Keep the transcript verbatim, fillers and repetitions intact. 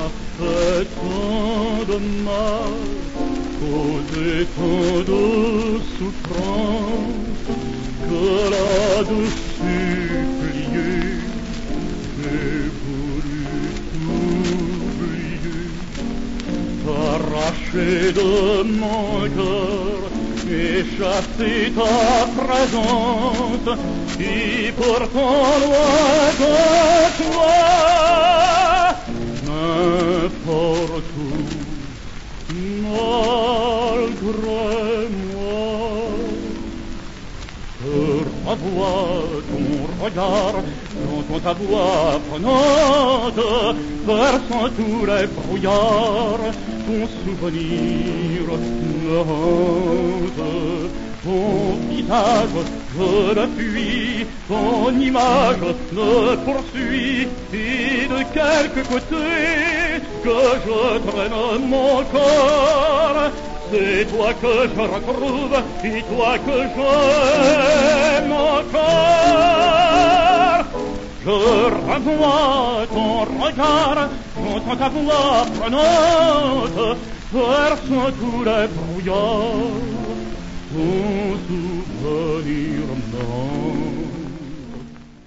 fait tant de mal, causé tant de souffrance, que là de supplier, j'ai voulu t'oublier, t'arracher de mon cœur et chasser ta présence, qui pourtant loin de toi, n'importe où, malgré moi. Je revois ton regard, j'entends ta voix prenante, versant tous les brouillards, ton souvenir me hante. Ton visage, je le fuis, ton image me poursuit, et de quelque côté que je traîne mon corps, c'est toi que je retrouve, et toi que j'aime encore. Je revois ton regard, j'entends ta voix prenante, versant tous les brouillards, ton souvenir me hante.